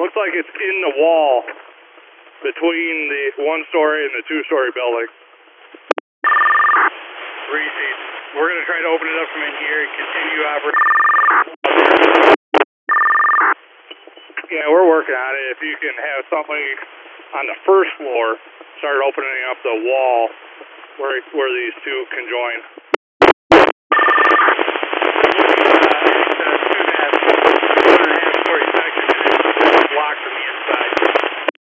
Looks like it's in the wall between the 1-story and the 2-story building. Reseat. We're going to try to open it up from in here and continue operating. Yeah, we're working on it. If you can have somebody on the first floor start opening up the wall where these two conjoin.